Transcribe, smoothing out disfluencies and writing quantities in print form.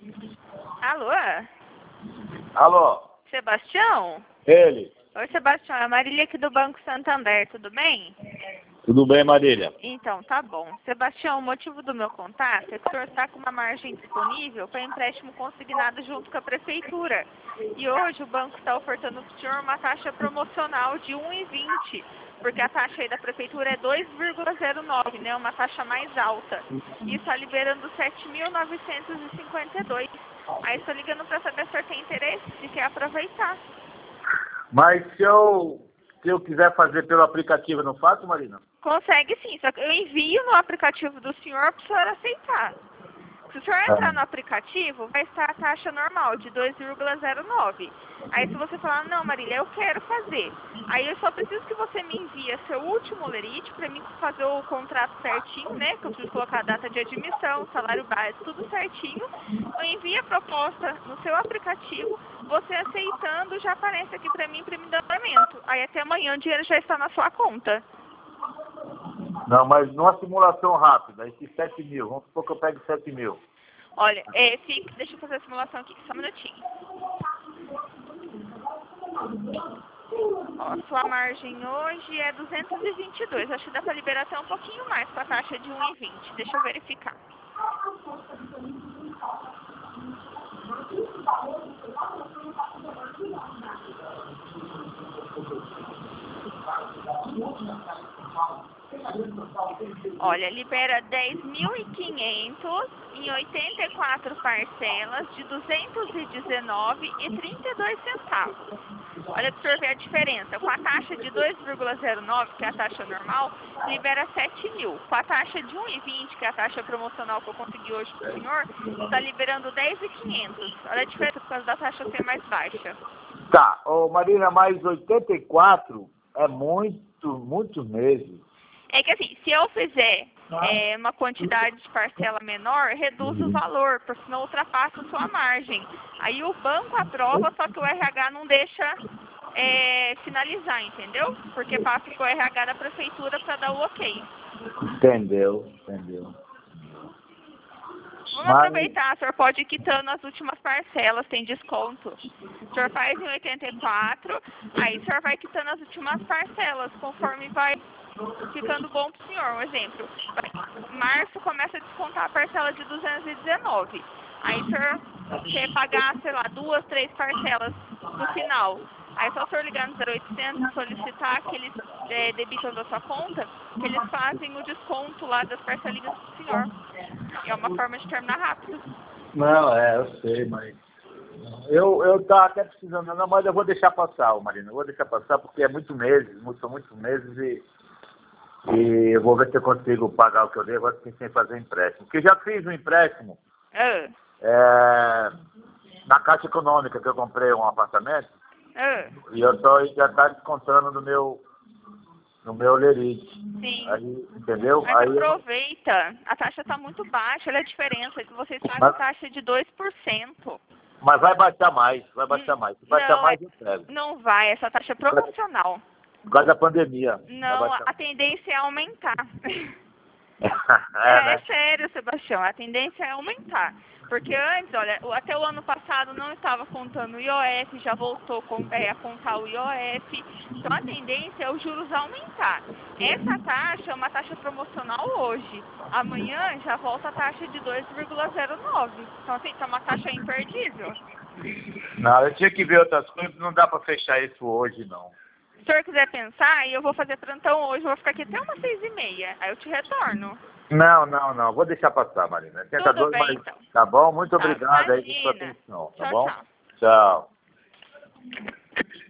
Alô? Alô? Sebastião? Ele. Oi, Sebastião. É a Marília aqui do Banco Santander, tudo bem? Tudo bem, Marília? Então, tá bom. Sebastião, o motivo do meu contato é que o senhor está com uma margem disponível para empréstimo consignado junto com a prefeitura. E hoje o banco está ofertando para o senhor uma taxa promocional de 1,20, porque a taxa aí da prefeitura é 2,09, né? Uma taxa mais alta. E está liberando 7.952. Aí estou ligando para saber se o senhor tem interesse, se quer aproveitar. Mas se eu quiser fazer pelo aplicativo, eu não faço, Marina? Consegue sim, só que eu envio no aplicativo do senhor para o senhor aceitar. Se o senhor entrar no aplicativo, vai estar a taxa normal de 2,09. Aí se você falar, não, Marília, eu quero fazer. Aí eu só preciso que você me envie seu último lerite para mim fazer o contrato certinho, né? Que eu preciso colocar a data de admissão, salário básico, tudo certinho. Eu envio a proposta no seu aplicativo, você aceitando já aparece aqui para mim em andamento. Aí até amanhã o dinheiro já está na sua conta. Não, mas numa simulação rápida, esses 7 mil, vamos supor que eu pegue 7 mil. Olha, deixa eu fazer a simulação aqui, só um minutinho. Ó, sua margem hoje é 222. Acho que dá para liberar até um pouquinho mais com a taxa de 1,20. Deixa eu verificar. Olha, libera 10.500 em 84 parcelas de 219,32 centavos. Olha para o senhor ver a diferença. Com a taxa de 2,09, que é a taxa normal, libera 7 mil. Com a taxa de 1,20, que é a taxa promocional que eu consegui hoje para o senhor, está liberando 10.500. Olha a diferença por causa da taxa ser mais baixa. Tá, ô Marina, mais 84 é muitos meses. É que assim, se eu fizer uma quantidade de parcela menor, reduz o valor, porque senão ultrapassa a sua margem. Aí o banco aprova, só que o RH não deixa finalizar, entendeu? Porque passa para o RH da prefeitura para dar o ok. Entendeu. Vamos aproveitar, o senhor pode ir quitando as últimas parcelas, tem desconto. O senhor faz em 84, aí o senhor vai quitando as últimas parcelas, conforme vai ficando bom para o senhor. Um exemplo, março começa a descontar a parcela de 219. Aí o senhor quer pagar, sei lá, 2, 3 parcelas no final. Aí é só o senhor ligar no 0800 solicitar que eles debitam da sua conta, que eles fazem o desconto lá das parcelinhas do senhor. E é uma forma de terminar rápido. Não, eu sei, mas eu tava até precisando, não, mas eu vou deixar passar, Marina. Eu vou deixar passar porque são muitos meses e eu vou ver se eu consigo pagar o que eu dei, agora pensei em fazer empréstimo. Porque já fiz um empréstimo na Caixa Econômica, que eu comprei um apartamento, e já está descontando no meu lerite. Sim. Aí, entendeu? Mas aí aproveita. A taxa está muito baixa, olha a diferença. Que vocês pagam taxa de 2%. Mas vai baixar mais. Se baixar mais, eu pego. Não vai, essa taxa é promocional. Por causa da pandemia. Não, a tendência é aumentar. Né? É sério, Sebastião, a tendência é aumentar. Porque antes, olha, até o ano passado não estava contando o IOF, já voltou a contar o IOF. Então a tendência é os juros aumentar. Essa taxa é uma taxa promocional hoje. Amanhã já volta a taxa de 2,09. Então assim, tá uma taxa imperdível. Não, eu tinha que ver outras coisas, não dá para fechar isso hoje, não. Se o senhor quiser pensar, eu vou fazer plantão hoje, eu vou ficar aqui até umas 6h30. Aí eu te retorno. Não. Vou deixar passar, Marina. Tudo bem, então. Tá bom? Muito Tá, obrigado aí pela sua imagina. atenção, tá Tchau, bom? tchau. Tchau.